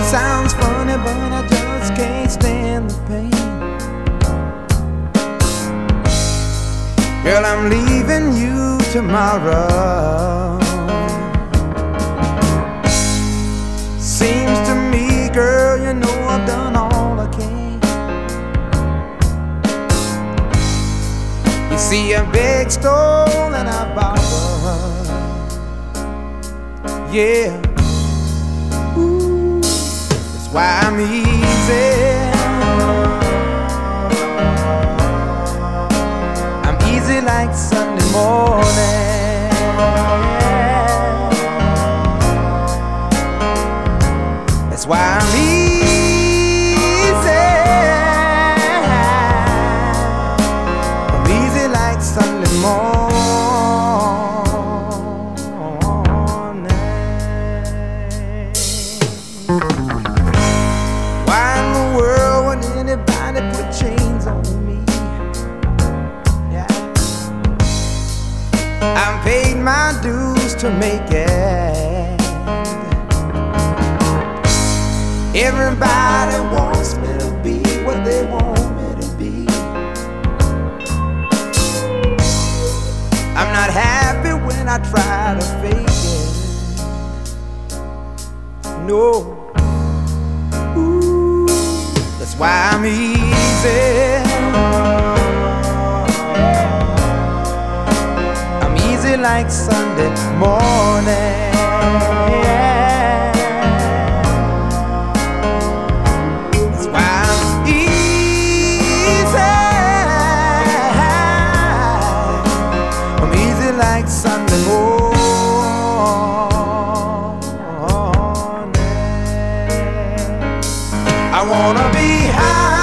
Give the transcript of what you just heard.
it sounds funny, but I just can't stand the pain. Girl, I'm leaving you tomorrow. Seems to me, girl, you know I've done all I can. You see, I beg, stole, and I borrowed. Yeah, ooh, that's why I'm easy. I'm easy like Sunday morning. That's why I'm easy. I'm easy like Sunday morning. Why in the world would anybody put chains on me? Yeah. I've paid my dues to make it. Everybody wants me to be what they want me to be. I'm not happy when I try to fake it. No. Ooh, that's why I'm easy. I'm easy like Sunday morning. Like Sunday morning, I wanna be high.